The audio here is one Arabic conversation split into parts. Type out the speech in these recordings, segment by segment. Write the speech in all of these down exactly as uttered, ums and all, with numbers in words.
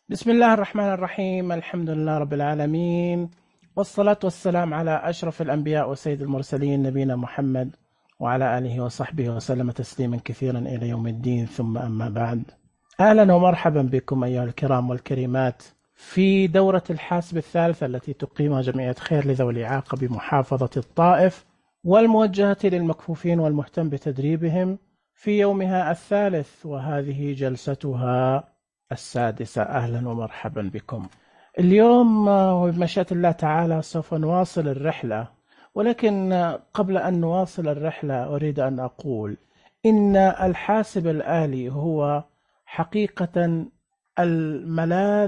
بسم الله الرحمن الرحيم. الحمد لله رب العالمين، والصلاة والسلام على أشرف الأنبياء وسيد المرسلين نبينا محمد وعلى آله وصحبه وسلم تسليما كثيرا إلى يوم الدين، ثم أما بعد. أهلا ومرحبا بكم أيها الكرام والكريمات في دورة الحاسب الثالثة التي تقيمها جمعية خير لذوي الإعاقة بمحافظة الطائف، والموجهة للمكفوفين والمهتم بتدريبهم في يومها الثالث، وهذه جلستها السادسة. أهلا ومرحبا بكم. اليوم وبمشيئة الله تعالى سوف نواصل الرحلة، ولكن قبل أن نواصل الرحلة أريد أن أقول إن الحاسب الآلي هو حقيقة الملاذ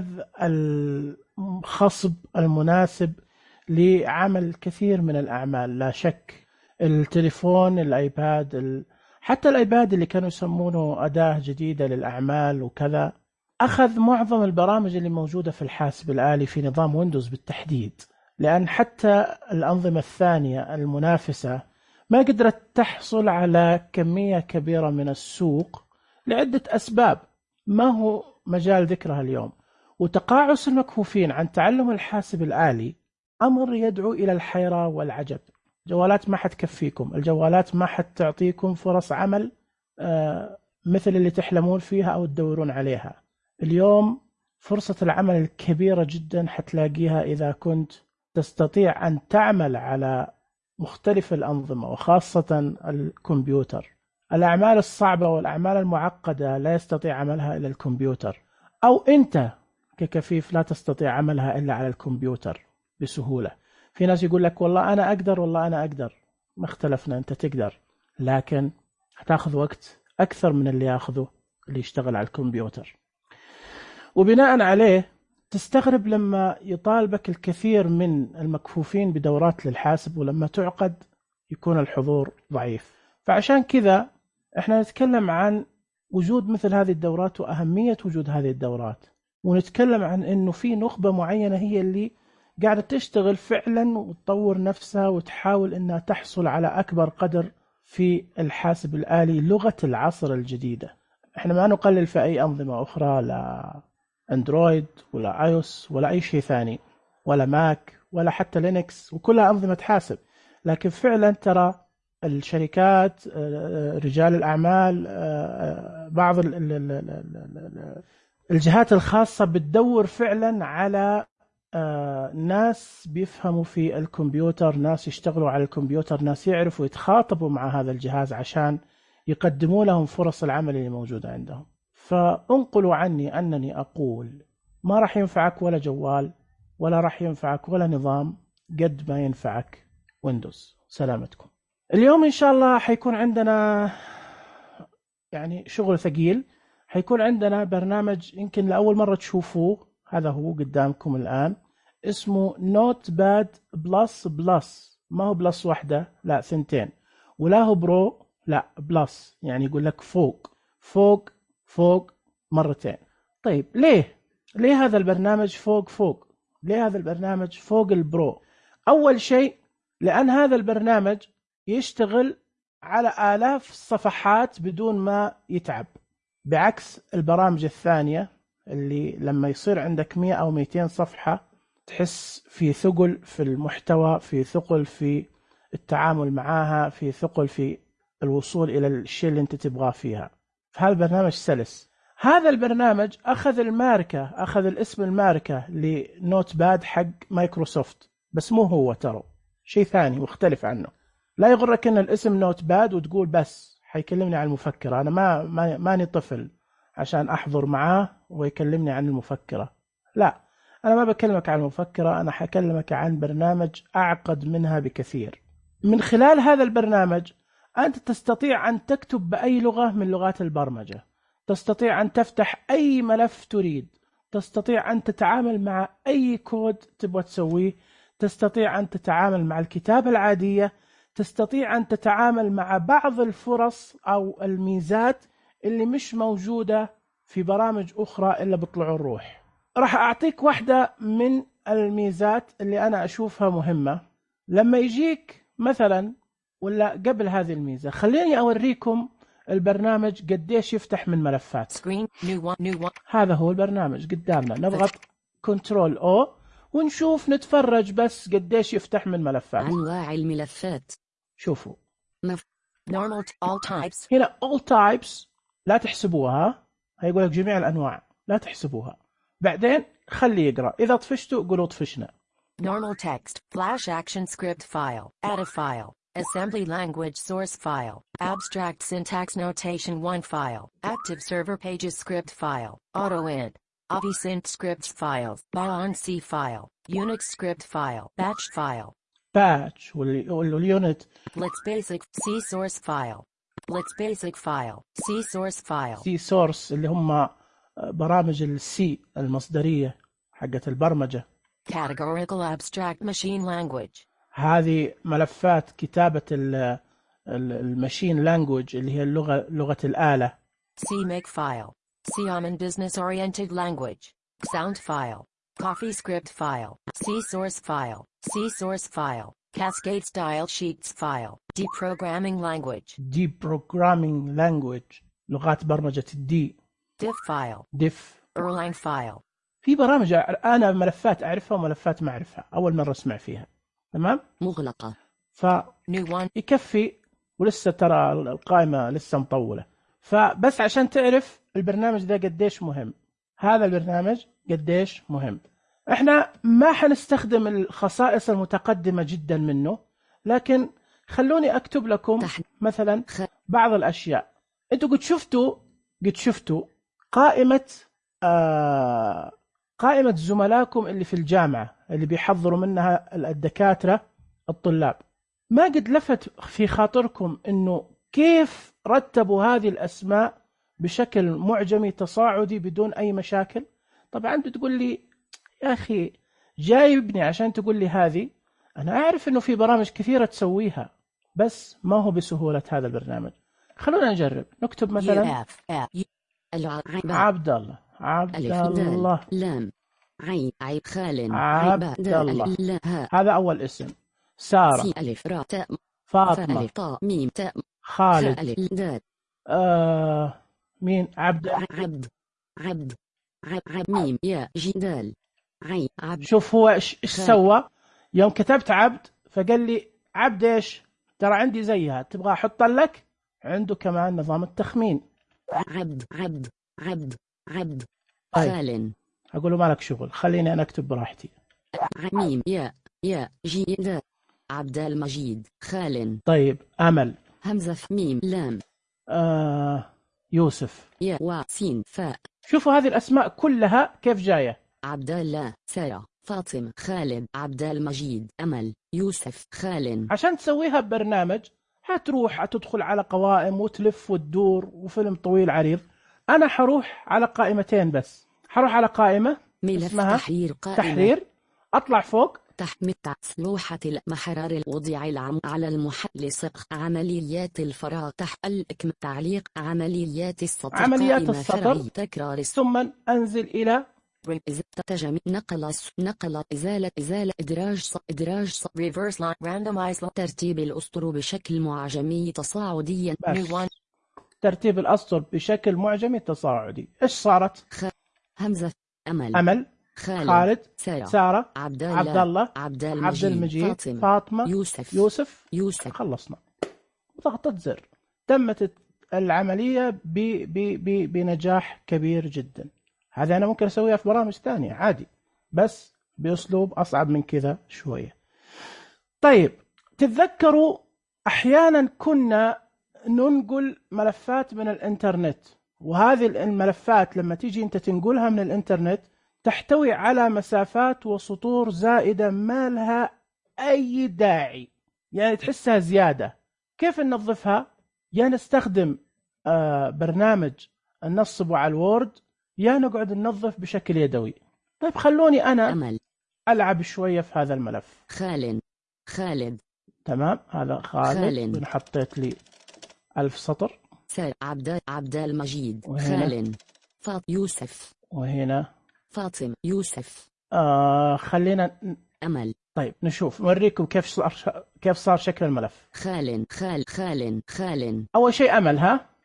الخصب المناسب لعمل الكثير من الأعمال، لا شك. التليفون، الآيباد، حتى الآيباد اللي كانوا يسمونه أداة جديدة للأعمال وكذا، أخذ معظم البرامج اللي موجودة في الحاسب الآلي في نظام ويندوز بالتحديد، لأن حتى الأنظمة الثانية المنافسة ما قدرت تحصل على كمية كبيرة من السوق لعدة أسباب ما هو مجال ذكرها اليوم. وتقاعس المكفوفين عن تعلم الحاسب الآلي أمر يدعو إلى الحيرة والعجب. جوالات ما حتكفيكم، الجوالات ما حتعطيكم فرص عمل آه مثل اللي تحلمون فيها أو تدورون عليها. اليوم فرصة العمل الكبيرة جدا حتلاقيها إذا كنت تستطيع أن تعمل على مختلف الأنظمة، وخاصة الكمبيوتر. الأعمال الصعبة والأعمال المعقدة لا يستطيع عملها إلا الكمبيوتر، أو أنت ككفيف لا تستطيع عملها إلا على الكمبيوتر بسهولة. في ناس يقول لك والله أنا أقدر، والله أنا أقدر. ما اختلفنا، أنت تقدر، لكن هتاخذ وقت أكثر من اللي ياخذه اللي يشتغل على الكمبيوتر. وبناء عليه تستغرب لما يطالبك الكثير من المكفوفين بدورات للحاسب، ولما تعقد يكون الحضور ضعيف. فعشان كذا احنا نتكلم عن وجود مثل هذه الدورات وأهمية وجود هذه الدورات، ونتكلم عن انه في نخبة معينة هي اللي قاعدة تشتغل فعلا وتطور نفسها وتحاول انها تحصل على اكبر قدر في الحاسب الآلي، لغة العصر الجديدة. احنا ما نقلل في اي انظمة اخرى، لا اندرويد ولا ايوس ولا اي شيء ثاني، ولا ماك ولا حتى لينكس، وكلها انظمة حاسب. لكن فعلا ترى الشركات، رجال الاعمال، بعض الجهات الخاصة بتدور فعلا على ناس بيفهموا في الكمبيوتر، ناس يشتغلوا على الكمبيوتر، ناس يعرفوا يتخاطبوا مع هذا الجهاز عشان يقدموا لهم فرص العمل اللي موجودة عندهم. فانقلوا عني أنني أقول ما راح ينفعك ولا جوال، ولا راح ينفعك ولا نظام قد ما ينفعك ويندوز. سلامتكم. اليوم إن شاء الله حيكون عندنا يعني شغل ثقيل. حيكون عندنا برنامج يمكن لأول مرة تشوفوه، هذا هو قدامكم الآن، اسمه نوت باد بلس بلس. ما هو بلس واحدة، لا ثنتين، ولا هو برو، لا بلس، يعني يقول لك فوق فوق فوق مرتين. طيب ليه؟ ليه هذا البرنامج فوق فوق؟ ليه هذا البرنامج فوق البرو؟ أول شيء لأن هذا البرنامج يشتغل على آلاف الصفحات بدون ما يتعب، بعكس البرامج الثانية اللي لما يصير عندك مئة أو مئتين صفحة تحس في ثقل في المحتوى، في ثقل في التعامل معها، في ثقل في الوصول إلى الشيء اللي أنت تبغاه فيها. فهذا البرنامج سلس. هذا البرنامج أخذ الماركة، أخذ الاسم الماركة لنوت باد حق مايكروسوفت، بس مو هو، ترى شيء ثاني مختلف عنه. لا يغرك ان الاسم نوت باد وتقول بس حيكلمني عن المفكرة. انا ما ماني طفل عشان احضر معاه ويكلمني عن المفكرة. لا، انا ما بكلمك عن المفكرة، انا حكلمك عن برنامج اعقد منها بكثير. من خلال هذا البرنامج انت تستطيع ان تكتب باي لغة من لغات البرمجة، تستطيع ان تفتح اي ملف تريد، تستطيع ان تتعامل مع اي كود تبغى تسويه، تستطيع ان تتعامل مع الكتابة العادية، تستطيع أن تتعامل مع بعض الفرص أو الميزات اللي مش موجودة في برامج أخرى إلا بطلع الروح. راح أعطيك واحدة من الميزات اللي أنا أشوفها مهمة. لما يجيك مثلا، ولا قبل هذه الميزة خليني أوريكم البرنامج قديش يفتح من ملفات. Screen, new one, new one. هذا هو البرنامج قدامنا، نضغط كنترول او ونشوف نتفرج بس قديش يفتح من ملفات. أنواع الملفات. شوفوا مف... normal all types. هنا all types لا تحسبوها، هيقول لك جميع الأنواع لا تحسبوها، بعدين خلي يقرأ، إذا طفشتوا قولوا طفشنا. Normal text, flash action script file, add a file, assembly language source file, abstract syntax notation one file, active server pages script file, AutoInt, AviSynth scripts files, BionC file, Unix script file, batch file, batch واليونت. Let's basic C source file, Let's basic file, C source file, C source اللي هم برامج السي المصدرية حقت البرمجة. Categorical abstract machine language. هذه ملفات كتابة الماشين لانجوج اللي هي اللغة لغة الآلة. CMake file, Xiamen business oriented language, sound file, CoffeeScript file, C source file, C source file, Cascade style sheets file, deprogramming language, deprogramming language لغات برمجة الدي. diff file, diff Erlang file. في برامج أنا ملفات أعرفها وملفات ما أعرفها، أول مرة أسمع فيها. تمام؟ مغلقة. فيكفي، ولسه ترى القائمة لسه مطولة. فبس عشان تعرف البرنامج ده قديش مهم، هذا البرنامج قديش مهم. احنا ما حنستخدم الخصائص المتقدمة جدا منه، لكن خلوني أكتب لكم مثلا بعض الأشياء. انتوا قد شفتوا قد شفتوا قائمة آه قائمة زملائكم اللي في الجامعة اللي بيحضروا منها الدكاترة الطلاب. ما قد لفت في خاطركم انه كيف رتبوا هذه الاسماء بشكل معجمي تصاعدي بدون اي مشاكل؟ طبعا انت تقول لي يا اخي جايبني عشان تقول لي هذه، انا اعرف انه في برامج كثيرة تسويها بس ما هو بسهولة هذا البرنامج. خلونا نجرب نكتب مثلا عبد الله عبد الله لام عين عيب خال عبد الله، هذا أول اسم. سارة ألف راء تاء فاطمة طاء ميم تاء خالد ألف دال آه مين عبد عبد عبد عبد ميم يا جدال عين عبد. شوف هو ايش سوى يوم كتبت عبد، فقال لي عبد ايش؟ ترى عندي زيها، تبغى احط لك؟ عنده كمان نظام التخمين. عبد عبد عبد عبد طيب. خال. أقول له مالك شغل، خليني أنا أكتب براحتي. ميم يا يا جيد عبد المجيد خال. طيب أمل همزة ميم لام آه يوسف يا وسين فاء. شوفوا هذه الأسماء كلها كيف جاية. عبد الله سارة فاطمة خالد عبد المجيد أمل يوسف خال. عشان تسويها ببرنامج هتروح هتدخل على قوائم وتلف وتدور وفيلم طويل عريض. أنا حروح على قائمتين بس، حروح على قائمة اسمها تحرير قائمة. تحرير، أطلع فوق تحميل لوحة المحرر الوضع العام على المحل سقف عمليات الفراغ تحت الإكم تعليق عمليات السطر عمليات السطر تكرار ثم أنزل إلى تجميع نقل نقل إزالة إزالة إدراج إدراج ريفرس لاين راندومايز ترتيب الأسطر بشكل معجمي تصاعدي. ترتيب الأسطر بشكل معجمي تصاعدي. إيش صارت؟ خ... همزة أمل أمل خالد, خالد سارة, سارة عبد الله عبد المجيد, عبد المجيد فاطمة, فاطمة يوسف يوسف يوسف. خلصنا، ضغطت زر، تمت العملية ب... ب... ب... بنجاح كبير جدا. هذا أنا ممكن أسويها في برامج ثانية عادي، بس بأسلوب أصعب من كذا شوية. طيب تتذكروا أحيانا كنا ننقل ملفات من الإنترنت، وهذه الملفات لما تيجي أنت تنقلها من الإنترنت تحتوي على مسافات وسطور زائدة ما لها أي داعي، يعني تحسها زيادة. كيف ننظفها؟ يا نستخدم آه برنامج ننصبه على الوورد، يا نقعد ننظف بشكل يدوي. طيب خلوني أنا أمل. ألعب شوية في هذا الملف. خالد خالد تمام، هذا خالد وحطيت لي ألف سطر. سار عبد عبد المجيد خالد فاط يوسف وهنا فاطمة يوسف. آه خلينا أمل. طيب نشوف نوريكم كيف صار كيف صار شكل الملف. خالد خال خالد خالد. أول شيء أمل ها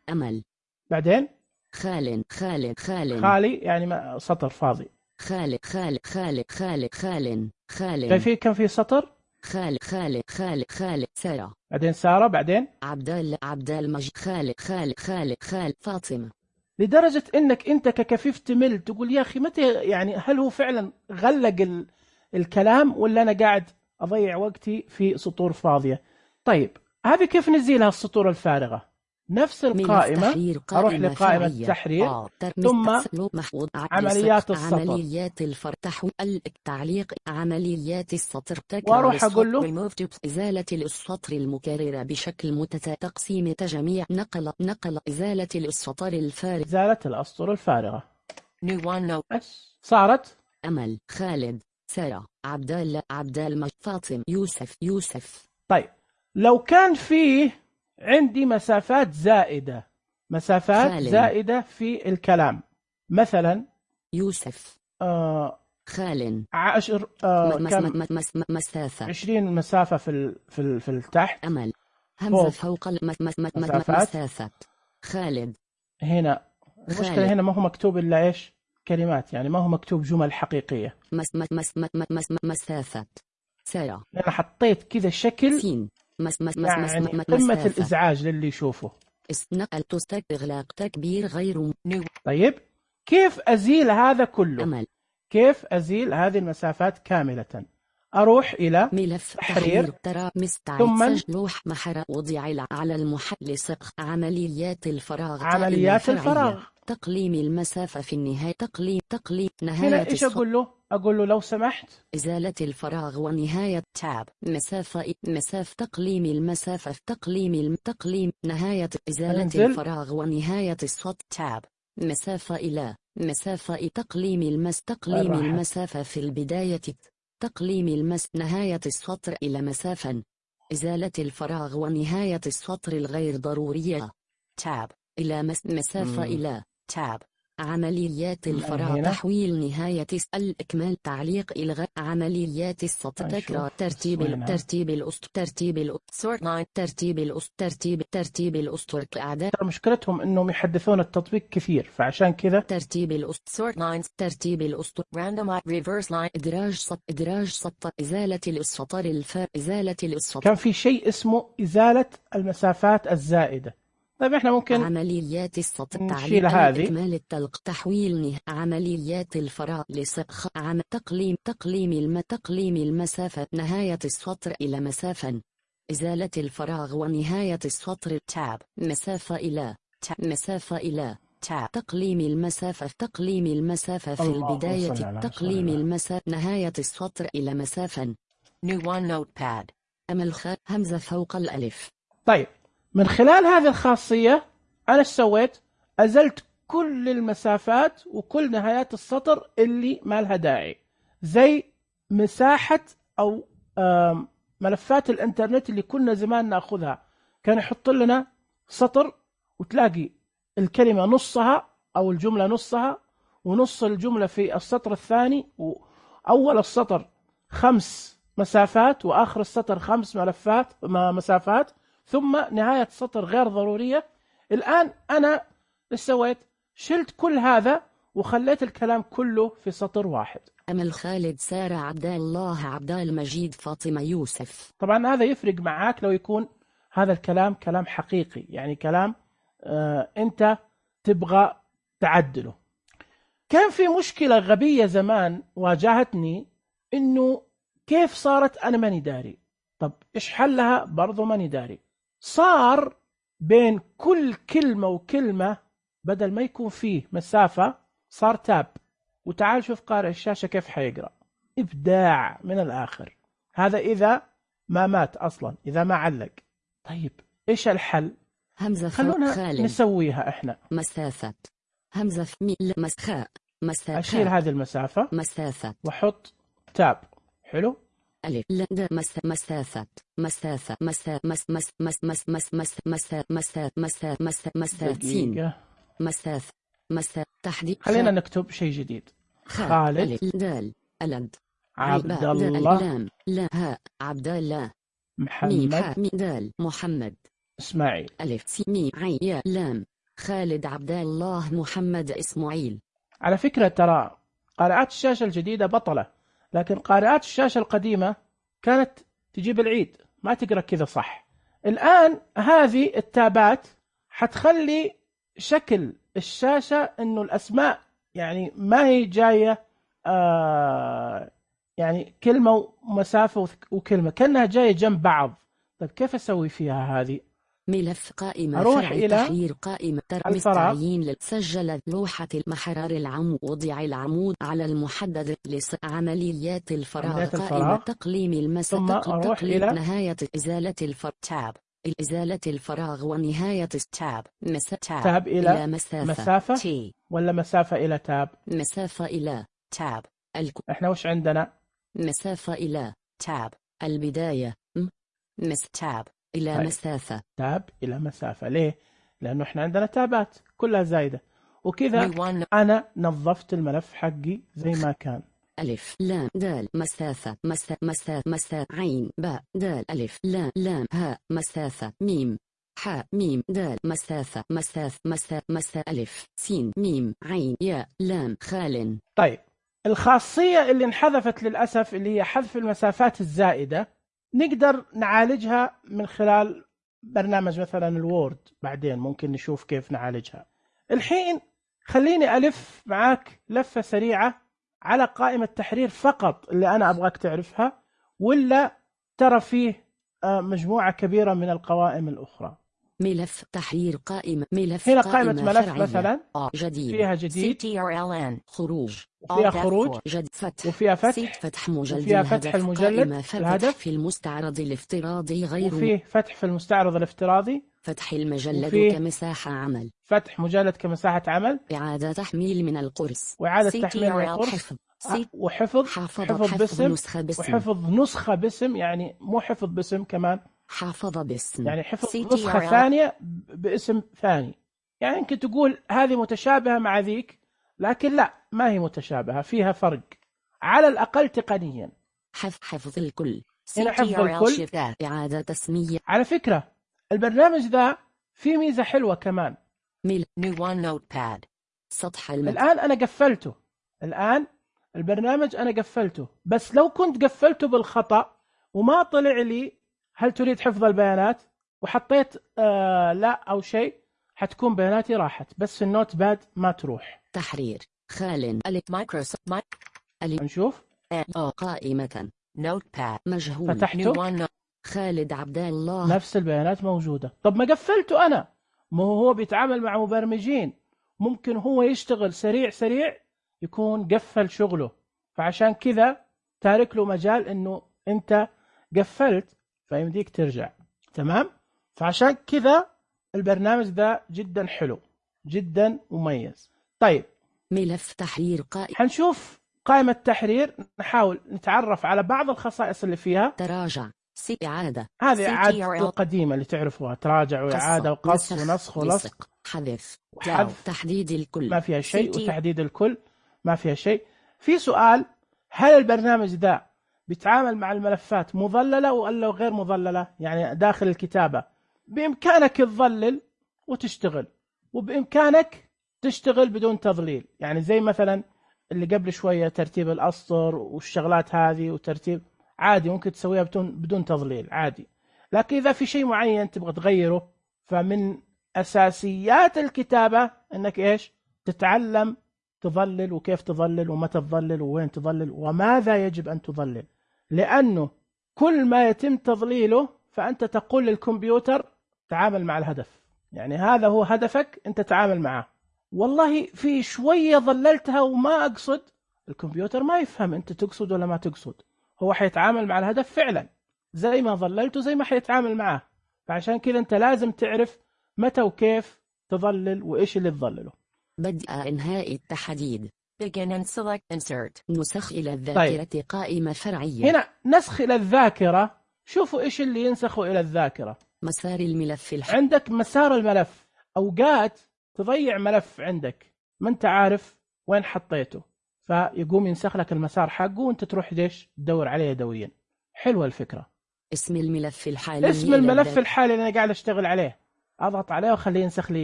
أمل. بعدين خال خال خال خالي يعني ما سطر فاضي. خال خال خال خال خال خال كان في كان في سطر. خال خال خال خال سارة. بعدين سارة. بعدين عبد الله عبد المجيد. خال خال خال خال فاطمة. لدرجة انك انت ككفيف تمل تقول يا اخي متى يعني هل هو فعلا غلق ال... الكلام ولا انا قاعد اضيع وقتي في سطور فاضية. طيب هذه كيف نزيلها السطور الفارغة؟ نفس القائمة أروح لقائمة التحرير آه. ثم محفوظ عمليات السطر عمليات الفتح التعليق عمليات السطر وأروح أقول له إزالة السطر المكررة بشكل متتابع تقسيم تجميع نقل نقل إزالة السطر الفارغ إزالة الأسطر الفارغة. New OneNote. بس صارت. أمل خالد سارة عبد الله عبد المجيد فاطم يوسف يوسف. طيب لو كان فيه عندي مسافات زائدة مسافات خالد. زائدة في الكلام مثلا يوسف آه خالد عشر آه مس كم مس مس مسافة عشرين مسافة في ال في ال في التحت. أمل همزة فوق المس مس مس مسافات خالد. هنا المشكلة هنا ما هو مكتوب إلا إيش كلمات يعني ما هو مكتوب جمل حقيقية. مس مس مس مس مس مسافات سارة. أنا حطيت كذا شكل سين مس مس مس يعني مس مس قمة الإزعاج للي يشوفه. نقلت استغلاق تكبير غير نيو. طيب كيف أزيل هذا كله؟ أمل كيف أزيل هذه المسافات كاملة؟ أروح إلى ملف تحرير ترى مستعد ثم لوح محر وضع على المحل سقف عمليات الفراغ عمليات الفراغ تقليم المسافة في النهاية تقليم تقليم نهاية. هنا إيش أقول له؟ أقول له لو سمحت إزالة الفراغ ونهاية تاب مسافة مسافة تقليم المسافة تقليم التقليم نهاية إزالة انزل. الفراغ ونهاية الصوت تاب مسافة إلى مسافة تقليم المس تقليم الراحة. المسافة في البداية تقليم المس نهاية السطر إلى مسافة إزالة الفراغ ونهاية السطر الغير ضرورية تاب إلى مس مسافة مم. إلى تاب عمليات الفراغ هنا. تحويل نهاية الإكمال تعليق إلغاء عمليات السطر تكرار ترتيب ال... ترتيب الأسطر ترتيب الأسطر لاين ترتيب الأسطر ترتيب ترتيب الأسطر أعداد. مشكلتهم إنهم يحدثون التطبيق كثير فعشان كذا ترتيب الأسطر لاينز ترتيب الأسطر راندوم ريفرس لاين إدراج سطر إدراج سطر إزالة السطر الفار إزالة السطر. كان في شيء اسمه إزالة المسافات الزائدة. طيب احنا ممكن عمليات السطر نشيل هذه إكمال التلق تحويل نه عمليات الفراغ لسقخ عم تقليم تقليم الم تقليم المسافة نهاية السطر إلى مسافة إزالة الفراغ ونهاية السطر تاب مسافة إلى تاب مسافة إلى تاب تقليم المسافة تقليم المسافة في البداية تقليم المسافة نهاية السطر إلى مسافة. New OneNote pad. أمل خ همزة فوق الألف. طيب من خلال هذه الخاصية أنا ايش سويت؟ أزلت كل المسافات وكل نهايات السطر اللي ما لها داعي زي مساحة أو ملفات الإنترنت اللي كنا زمان نأخذها كان يحط لنا سطر وتلاقي الكلمة نصها أو الجملة نصها ونص الجملة في السطر الثاني وأول السطر خمس مسافات وآخر السطر خمس ملفات مسافات ثم نهاية سطر غير ضرورية. الآن أنا إيش سويت؟ شلت كل هذا وخليت الكلام كله في سطر واحد. أمل خالد سارة عبد الله عبد المجيد فاطمة يوسف. طبعا هذا يفرق معاك لو يكون هذا الكلام كلام حقيقي يعني كلام آه أنت تبغى تعدله. كان في مشكلة غبية زمان واجهتني إنه كيف صارت أنا ماني داري. طب إيش حلها؟ برضو ماني داري. صار بين كل كلمة وكلمة بدل ما يكون فيه مسافة صار تاب. وتعال شوف قارئ الشاشة كيف حيقرأ. إبداع من الآخر. هذا إذا ما مات أصلا إذا ما علق. طيب إيش الحل؟ همزة خلونا خالد. نسويها إحنا. مسافة همزة مي مسخاء مسافة. أشيل هذه المسافة مسافة وحط تاب. حلو. ألف ل مس مسافة مسافة مس مس مس مس مس مس مس مس مس مس مس مسافين مسافة مس تحديد. خلينا نكتب شيء جديد. خالد دال ألد عبد الله لا ها عبد الله محمد دال محمد إسماعيل ألف سي مي عين يا لام خالد عبد الله محمد إسماعيل. على فكرة ترى قارئات الشاشة الجديدة بطلة، لكن قارئات الشاشة القديمة كانت تجيب العيد، ما تقرأ كذا صح. الآن هذه التابات حتخلي شكل الشاشة إنه الأسماء يعني ما هي جاية آه يعني كلمة ومسافة وكلمة، كأنها جاية جنب بعض. طيب كيف أسوي فيها هذه؟ ملف قائمة أروح فرع إلى تحرير قائمة ترمز الفراغ. تعيين سجل لوحة المحرر العمود وضع العمود على المحدد لس عمليات الفراغ عمليات قائمة الفراغ. تقليم المسافة ثم أروح تقليم إلى نهاية إزالة الفراغ Tab. إزالة الفراغ ونهاية Tab. مس Tab. تاب إلى إلى مسافة مسافة T. ولا مسافة إلى تاب؟ مسافة إلى Tab. الك إحنا وش عندنا؟ مسافة إلى Tab. البداية م مس Tab. إلى طيب. مسافة تاب إلى مسافة. ليه؟ لأنه إحنا عندنا تابات كلها زايدة، وكذا New one. أنا نظفت الملف حقي زي ما كان. ألف لام دال مسافة مسا مسا مسا عين باء دال ألف لام لام هاء مسافة ميم حاء ميم دال مسافة مساف مسا مسا ألف سين ميم عين ياء لام خال. طيب الخاصية اللي انحذفت للأسف اللي هي حذف المسافات الزائدة، نقدر نعالجها من خلال برنامج مثلا الوورد، بعدين ممكن نشوف كيف نعالجها. الحين خليني ألف معاك لفة سريعة على قائمة تحرير فقط اللي أنا أبغاك تعرفها، ولا ترى فيه مجموعة كبيرة من القوائم الأخرى. ملف تحرير قائمة ملف هنا قائمة ملف فرعية. مثلا جديد فيها جديد CTRLN. خروج وفيها خروج جد فتح وفيها فتح فتح مجلد وفيها فتح الهدف المجلد قائمة فتح الهدف في المستعرض الافتراضي غير وفيه فتح في المستعرض الافتراضي، فتح المجلد وفيه كمساحة عمل فتح مجلد كمساحة عمل، إعادة تحميل من القرص وإعادة تحميل من CTRL القرص، حفظ آه، وحفظ حافظ حفظ حفظ باسم نسخة باسم وحفظ نسخة باسم، يعني مو حفظ باسم كمان، حافظ باسم يعني حفظ CTRL. نسخة ثانية باسم ثاني. يعني يمكن تقول هذه متشابهة مع ذيك، لكن لا، ما هي متشابهة، فيها فرق على الأقل تقنيا. حفظ حفظ الكل هنا حفظ CTRL الكل. Shift F. إعادة تسمية على فكرة البرنامج ذا فيه ميزة حلوة كمان. ميل New one notepad. سطح المد الآن أنا قفلته، الآن البرنامج أنا قفلته، بس لو كنت قفلته بالخطأ وما طلع لي هل تريد حفظ البيانات وحطيت آه لا أو شيء، حتكون بياناتي راحت، بس النوت باد ما تروح. تحرير خال ألف Microsoft. My. ألف نشوف أو قائمة Notepad. مجهول فتحته New one. No- خالد عبد الله نفس البيانات موجودة. طب ما قفلته أنا، ما هو هو بيتعامل مع مبرمجين، ممكن هو يشتغل سريع سريع يكون قفل شغله، فعشان كذا تارك له مجال إنه أنت قفلت فيمديك ترجع. تمام؟ فعشان كذا البرنامج ده جدا حلو، جدا مميز. طيب ملف تحرير قائمة حنشوف قائمة تحرير، نحاول نتعرف على بعض الخصائص اللي فيها. تراجع سي إعادة هذه C T R L. إعادة القديمة اللي تعرفوها، تراجع وإعادة وقص نسخ ونسخ ولصق لصق حذف وحذف، تحديد الكل ما فيها شيء، C T وتحديد الكل ما فيها شيء. في سؤال، هل البرنامج ذا بيتعامل مع الملفات مظللة ولا غير مظللة؟ يعني داخل الكتابة بإمكانك تظلل وتشتغل، وبإمكانك تشتغل بدون تظليل، يعني زي مثلا اللي قبل شوية ترتيب الأسطر والشغلات هذه، وترتيب عادي ممكن تسويها بدون بدون تظليل عادي. لكن إذا في شيء معين تبغى تغيره، فمن أساسيات الكتابة أنك إيش؟ تتعلم تظلل، وكيف تظلل، ومتى تظلل، ووين تظلل، وماذا يجب أن تظلل. لأنه كل ما يتم تظليله فأنت تقول للكمبيوتر تعامل مع الهدف، يعني هذا هو هدفك، أنت تعامل معه. والله في شوية ظللتها وما أقصد، الكمبيوتر ما يفهم أنت تقصد ولا ما تقصد، هو حيتعامل مع الهدف فعلا زي ما ظللته زي ما حيتعامل معه. فعشان كذا أنت لازم تعرف متى وكيف تظلل وإيش اللي تظلله. بدء إنهاء التحديد Begin and select insert. نسخ إلى الذاكرة طيب. قائمة فرعية. هنا نسخ إلى الذاكرة، شوفوا إيش اللي ينسخه إلى الذاكرة. مسار الملف الح... عندك مسار الملف، أوقات تضيع ملف عندك ما أنت عارف وين حطيته، فيقوم ينسخ لك المسار حقه وأنت تروح ليش تدور عليه يدويا. حلوة الفكرة. اسم الملف الحالي اسم الملف الحالي اللي أنا قاعد أشتغل عليه، أضغط عليه وخليه ينسخ لي إياه.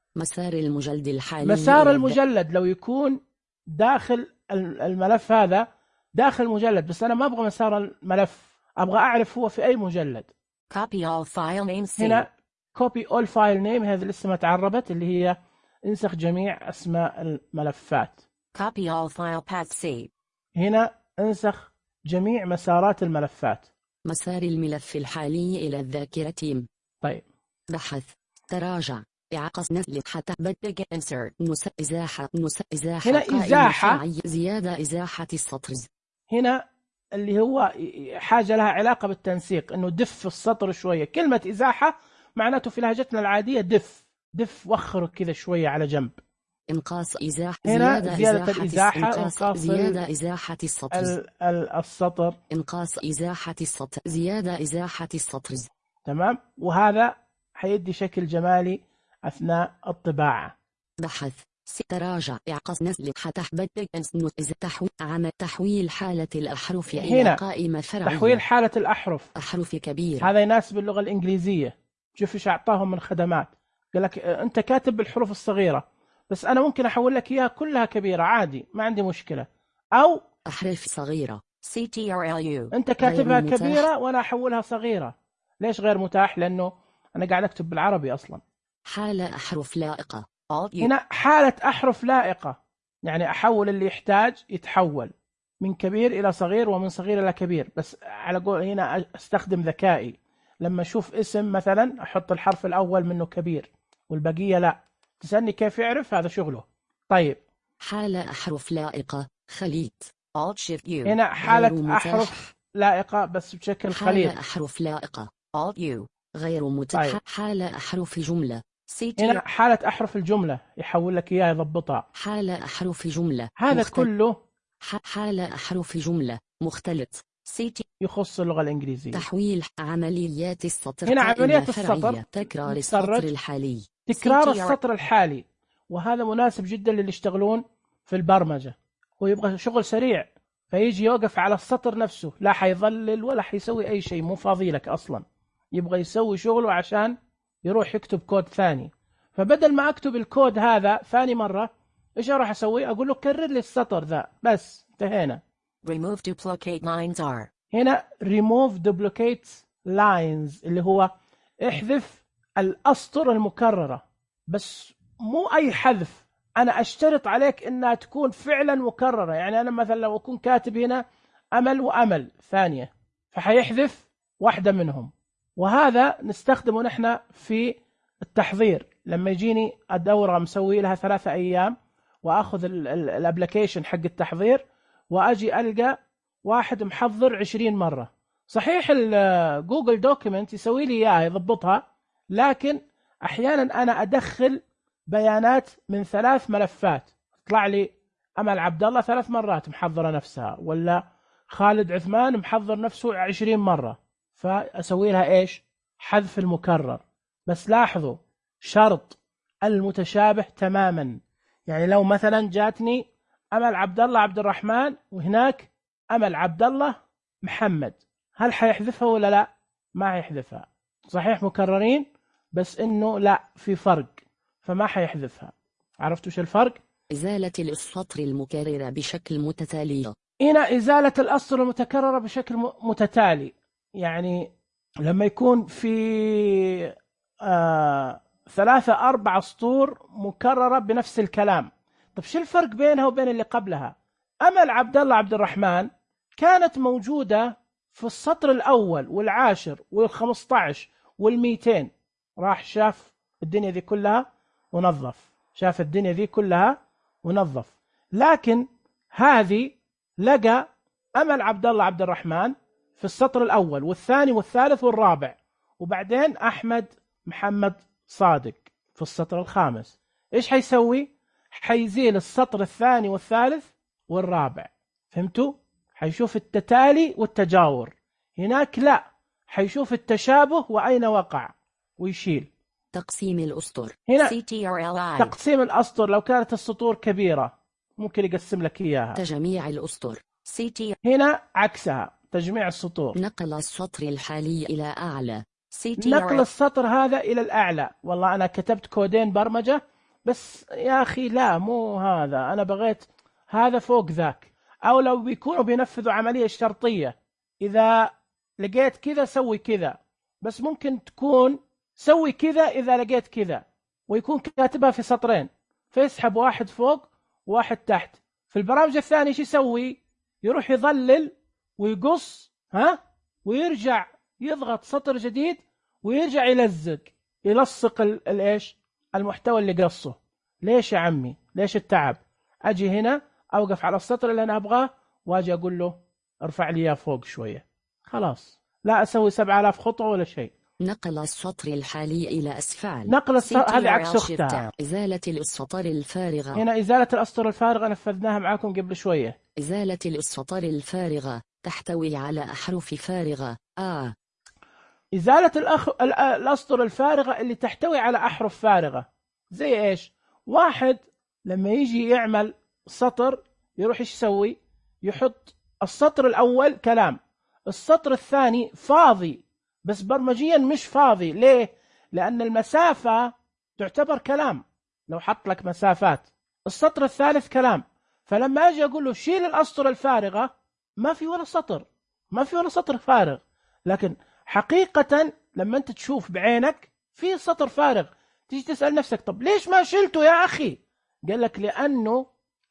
مسار المجلد الحالي مسار إلى المجلد لو يكون داخل الملف هذا داخل المجلد، بس أنا ما أبغى مسار الملف، أبغى أعرف هو في أي مجلد. Copy all file name C. هنا copy all file name، هذه لسه ما تعربت، اللي هي انسخ جميع أسماء الملفات. Copy all file path C. هنا انسخ جميع مسارات الملفات. مسار الملف الحالي إلى الذاكرة. طيب بحث، تراجع، إعاقة نسل حتى بدء Insert. نس إزاحة نس إزاحة هنا قائمة إزاحة. فرعي. زيادة إزاحة السطر. هنا اللي هو حاجة لها علاقة بالتنسيق، إنه دف السطر شوية. كلمة إزاحة معناته في لهجتنا العادية دف دف وخر كذا شوية على جنب. إنقاص إزاحة. هنا زيادة, زيادة إزاحة الإزاحة، إنقاص إنقاص زيادة إزاحة السطر. ال- ال- السطر. إنقاص إزاحة السطر. زيادة إزاحة السطر. تمام، وهذا حيدي شكل جمالي أثناء الطباعة. بحث، تراجع، إعاقة نسل حتى بدء نس تحويل عمل تحويل حالة الأحرف إلى هنا قائمة فرعية. تحويل حالة الأحرف. أحرف كبيرة. هذا يناسب اللغة الإنجليزية. شوف إيش أعطاهم من خدمات، قال لك أنت كاتب بالحروف الصغيرة، بس أنا ممكن أحول لك إياها كلها كبيرة عادي، ما عندي مشكلة. أو أحرف صغيرة. C T R L U. أنت كاتبها غير متاح. كبيرة وأنا أحولها صغيرة. ليش غير متاح؟ لأنه أنا قاعد أكتب بالعربي أصلا. حالة أحرف لائقة. Alt U. هنا حالة أحرف لائقة، يعني أحول اللي يحتاج يتحول من كبير إلى صغير ومن صغير إلى كبير. بس على قول هنا أستخدم ذكائي، لما أشوف اسم مثلا أحط الحرف الأول منه كبير والبقية لا. تسألني كيف يعرف؟ هذا شغله. طيب حالة أحرف لائقة خليط. Alt Shift U. هنا غير حالة متاح. أحرف لائقة بس بشكل خليط. حالة أحرف لائقة. Alt U. غير متاح. طيب. حالة أحرف جملة. C T هنا حالة أحرف الجملة يحول لك إياها يضبطها. حالة أحرف جملة. هذا مختلط. كله ح- حالة أحرف جملة مختلط. C T. يخص اللغة الإنجليزية. تحويل عمليات السطر. هنا قائمة عمليات فرعية. السطر. تكرار نتفرج. السطر الحالي. تكرار C T R. السطر الحالي، وهذا مناسب جدا للي يشتغلون في البرمجة ويبغى شغل سريع، فيجي يوقف على السطر نفسه، لا حيظلل ولا حيسوي أي شيء، مو فاضي لك أصلا، يبغى يسوي شغله عشان يروح يكتب كود ثاني. فبدل ما أكتب الكود هذا ثاني مرة، إيش أروح أسوي؟ أقول له كرر لي السطر ذا بس، انتهينا. Remove duplicate lines R. هنا remove duplicate lines اللي هو احذف الأسطر المكررة، بس مو أي حذف، أنا أشترط عليك أنها تكون فعلا مكررة. يعني أنا مثلا لو أكون كاتب هنا أمل وأمل ثانية، فحيحذف واحدة منهم. وهذا نستخدمه نحن في التحضير، لما يجيني الدورة مسوي لها ثلاثة أيام وأخذ الابليكيشن حق التحضير وأجي ألقى واحد محضر عشرين مرة. صحيح الجوجل دوكيمنت يسوي لي إياها يضبطها، لكن أحيانا أنا أدخل بيانات من ثلاث ملفات، طلع لي أمل عبد الله ثلاث مرات محضرة نفسها، ولا خالد عثمان محضر نفسه عشرين مرة، فأسوي لها إيش؟ حذف المكرر. بس لاحظوا شرط المتشابه تماما. يعني لو مثلا جاتني أمل عبد الله عبد الرحمن وهناك أمل عبد الله محمد، هل حيحذفها ولا لا؟ ما حيحذفها. صحيح مكررين، بس إنه لا، في فرق، فما حيحذفها. عرفتوا شو الفرق؟ إزالة الأسطر المكررة بشكل متتالي. هنا إزالة الأسطر المتكررة بشكل متتالي، يعني لما يكون في آه ثلاثة أربع أسطور مكررة بنفس الكلام. طب شو الفرق بينها وبين اللي قبلها؟ أمل عبد الله عبد الرحمن كانت موجودة في السطر الأول والعاشر والخمسة عشر والميتين، راح شاف الدنيا ذي كلها ونظف، شاف الدنيا ذي كلها ونظف. لكن هذه لقى أمل عبد الله عبد الرحمن في السطر الأول والثاني والثالث والرابع، وبعدين أحمد محمد صادق في السطر الخامس. إيش حيسوي؟ حيزيل السطر الثاني والثالث والرابع. فهمتوا؟ حيشوف التتالي والتجاور. هناك لا، حيشوف التشابه وأين وقع ويشيل. تقسيم الأسطر. هنا C T R L I. تقسيم الأسطر، لو كانت السطور كبيرة ممكن يقسم لك إياها. تجميع الأسطر. C T. هنا عكسها، تجميع السطور. نقل السطر الحالي إلى أعلى. C T R نقل L. السطر هذا إلى الأعلى. والله أنا كتبت كودين برمجة بس يا أخي لا مو هذا، أنا بغيت هذا فوق ذاك. أو لو بيكونوا بينفذوا عملية شرطية، إذا لقيت كذا سوي كذا، بس ممكن تكون سوي كذا إذا لقيت كذا، ويكون كاتبها في سطرين، فيسحب واحد فوق وواحد تحت. في البرامج الثانية شو يسوي؟ يروح يظلل ويقص ها ويرجع يضغط سطر جديد ويرجع يلزق يلصق الايش المحتوى اللي قصه. ليش يا عمي؟ ليش التعب؟ اجي هنا اوقف على السطر اللي انا ابغاه واجي اقول له ارفع لي اياه فوق شويه، خلاص لا اسوي سبعة آلاف خطوه ولا شيء. نقل السطر الحالي إلى أسفل. نقل السطر هذه عكس اختها. إزالة الأسطر الفارغة. هنا إزالة الأسطر الفارغة نفذناها معاكم قبل شوية. إزالة الأسطر الفارغة تحتوي على أحرف فارغة. آه. إزالة الأخ... الأسطر الفارغة اللي تحتوي على أحرف فارغة زي إيش؟ واحد لما يجي يعمل سطر يروح إيش يسوي؟ يحط السطر الأول كلام، السطر الثاني فاضي، بس برمجيا مش فاضي. ليه؟ لأن المسافة تعتبر كلام، لو حط لك مسافات. السطر الثالث كلام، فلما أجي أقول له شيل الأسطر الفارغة ما في ولا سطر، ما في ولا سطر فارغ. لكن حقيقة لما أنت تشوف بعينك في سطر فارغ، تيجي تسأل نفسك طب ليش ما شلته يا أخي؟ قال لك لأنه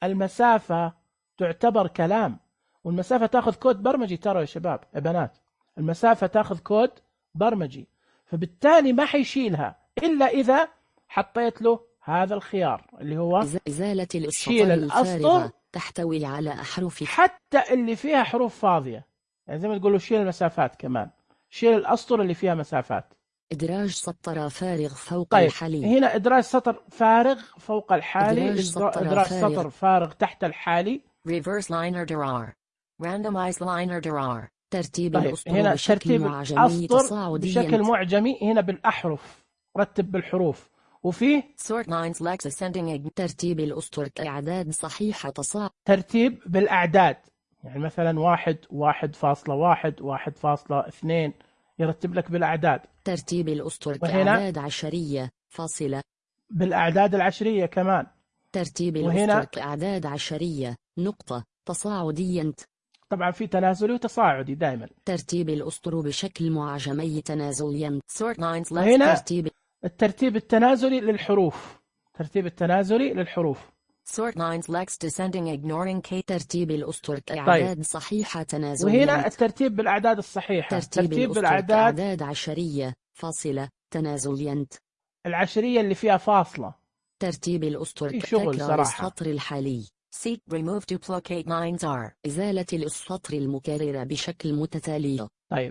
المسافة تعتبر كلام، والمسافة تأخذ كود برمجي. ترى يا شباب يا بنات، المسافة تأخذ كود برمجي، فبالتالي ما حيشيلها إلا إذا حطيت له هذا الخيار اللي هو إزالة شيل الأسطر تحتوي على أحرف، حتى اللي فيها حروف فاضية. يعني زي ما تقولوا شيل المسافات، كمان شيل الأسطر اللي فيها مسافات. إدراج سطر فارغ فوق طيب الحالي. هنا إدراج سطر فارغ فوق الحالي، إدراج سطر, إدراج فارغ. سطر فارغ تحت الحالي. Reverse liner dir. Randomize liner dir. ترتيب طيب الأسطر هنا بشكل ترتيب معجمي الأسطر تصاعديا. بشكل معجمي، هنا بالأحرف، رتب بالحروف. وفيه Sort lines lex ascending. ترتيب الأسطر إعداد صحيحة تصاعد. ترتيب بالأعداد، يعني مثلا واحد واحد فاصلة واحد واحد فاصلة اثنين، يرتب لك بالأعداد. ترتيب الأسطر وهنا أعداد عشرية فاصلة. بالأعداد العشرية كمان. ترتيب وهنا الأسطر أعداد عشرية نقطة تصاعديا. طبعا في تنازلي وتصاعدي دائما. ترتيب الأسطر بشكل معجمي تنازليا. Sort lines lex. وهنا ترتيب الترتيب التنازلي للحروف، ترتيب التنازلي للحروف. Sort lines lex descending ignoring k. ترتيب الأسطر أعداد صحيحة تنازليا. وهنا الترتيب بالأعداد الصحيحة. ترتيب, ترتيب الأسطر بالأعداد أعداد عشرية فاصلة تنازليا. العشرية اللي فيها فاصلة. ترتيب الأسطر في شغل تكرار صراحة. السطر الحالي. Seek remove duplicate lines r. إزالة السطر المكرر بشكل متتالي. طيب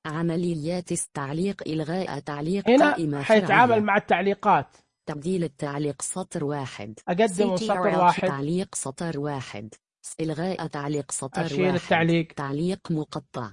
عمليات التعليق إلغاء تعليق هنا قائمة حيتعامل فرعية. مع التعليقات. تبديل التعليق سطر واحد. أقدم سي تي سطر آر إل واحد، تعليق سطر واحد. إلغاء تعليق سطر أشيل واحد. التعليق. تعليق مقطع.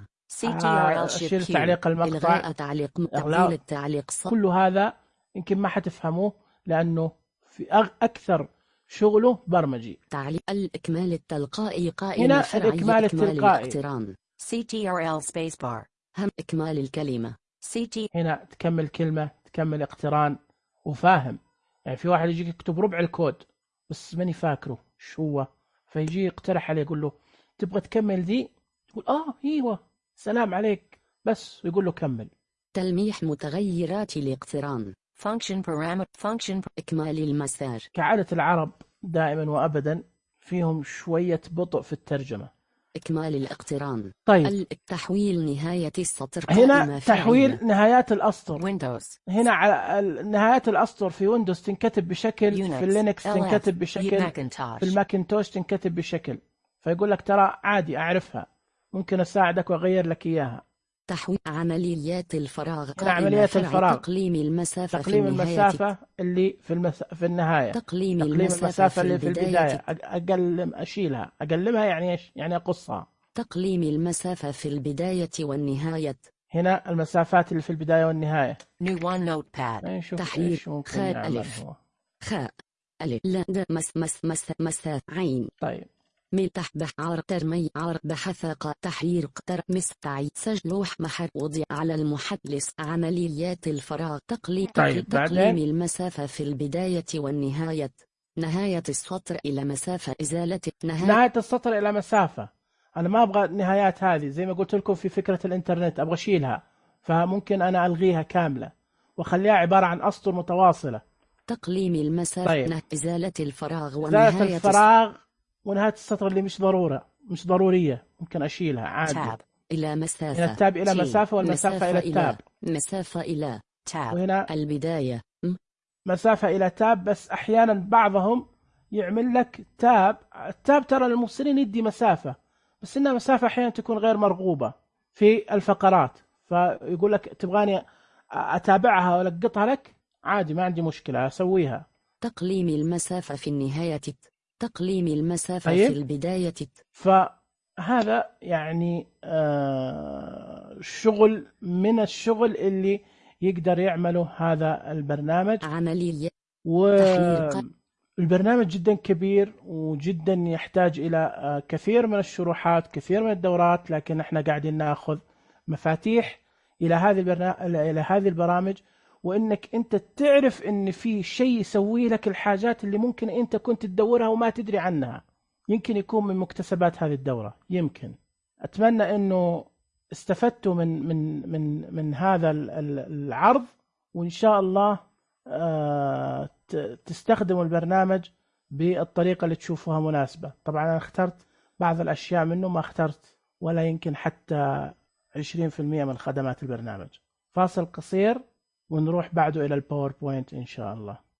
آه، ctrl أشيل shift q. تعليق المقطع. إلغاء تعليق م- تبديل التعليق سطر. كل هذا يمكن ما حتفهموه لأنه في أغ- أكثر شغله برمجي. تعليق الإكمال التلقائي قائمة هنا فرعية. الإكمال التلقائي. الاقتران. ctrl spacebar. هم إكمال الكلمة. ct. هنا تكمل كلمة، تكمل اقتران وفاهم. يعني في واحد يجي يكتب ربع الكود بس ماني فاكره شو هو، فيجي يقترح عليه يقول له تبغى تكمل دي؟ يقول آه ايوه سلام عليك، بس يقول له كمل. تلميح متغيرات الاقتران. function parameter. function. إكمال المسار. كعادة العرب دائما وأبدا فيهم شوية بطء في الترجمة. إكمال الاقتران. طيب التحويل نهاية السطر قائمة هنا تحويل فرعية. نهايات الأسطر. Windows. هنا على ال- نهايات الأسطر في ويندوز تنكتب بشكل، في اللينكس تنكتب بشكل، في الماكنتوش تنكتب بشكل. فيقول لك ترى عادي أعرفها، ممكن أساعدك وأغير لك إياها. تحويل عمليات الفراغ. هنا عمليات فرعي. الفراغ. تقليم المسافة تقليم في النهاية. المسافة اللي في المس... في النهاية. تقليم, تقليم المسافة, المسافة في اللي في البداية. البداية. أق- أقلم أشيلها. أقلمها يعني إيش؟ يعني أقصها. تقليم المسافة في البداية والنهاية. هنا المسافات اللي في البداية والنهاية. New one notepad. نشوف تحويل. إيش ممكن خاء يعمل ألف. هو. خاء ألف لا د مس مس مس مس عين. طيب ملتح بحار ترمي عار بحثاقة تحرير قطر مستعي سجلوح محر وضع على المحدث عمليات الفراغ تقليم طيب تقليم بعدين المسافة في البداية والنهاية نهاية السطر إلى مسافة إزالة نهاية نهاية السطر إلى مسافة. أنا ما أبغى النهايات هذه، زي ما قلت لكم في فكرة الإنترنت أبغى أشيلها، فممكن أنا ألغيها كاملة وأخليها عبارة عن أسطر متواصلة. تقليم المسافة طيب نه- إزالة الفراغ إزالة ونهاية الفراغ ونهاية السطر اللي مش ضرورة مش ضرورية ممكن أشيلها عادي. Tab. إلى من مسافة التاب إلى T. مسافة والمسافة مسافة إلى التاب. مسافة إلى Tab. وهنا البداية م. مسافة إلى تاب، بس أحيانا بعضهم يعمل لك تاب. التاب ترى للمبصرين يدي مسافة، بس إنها مسافة أحيانا تكون غير مرغوبة في الفقرات، فيقول لك تبغاني أتابعها وألقطها لك، عادي ما عندي مشكلة أسويها. تقليم المسافة في النهاية تقليم المسافة طيب. في البداية فهذا يعني آه شغل من الشغل اللي يقدر يعمله هذا البرنامج. عملية تحرير ق- والبرنامج جدا كبير وجدا يحتاج إلى آه، كثير من الشروحات، كثير من الدورات، لكن احنا قاعدين ناخذ مفاتيح إلى هذه البرنامج إلى هذه البرامج، وإنك أنت تعرف إن في شيء يسوي لك الحاجات اللي ممكن أنت كنت تدورها وما تدري عنها. يمكن يكون من مكتسبات هذه الدورة. يمكن أتمنى إنه استفدتوا من من من من هذا ال- ال- العرض، وإن شاء الله آه، ت- تستخدموا البرنامج بالطريقة اللي تشوفوها مناسبة. طبعا أنا اخترت بعض الأشياء منه، ما اخترت ولا يمكن حتى عشرين بالمئة من خدمات البرنامج. فاصل قصير ونروح بعده إلى الباوربوينت إن شاء الله.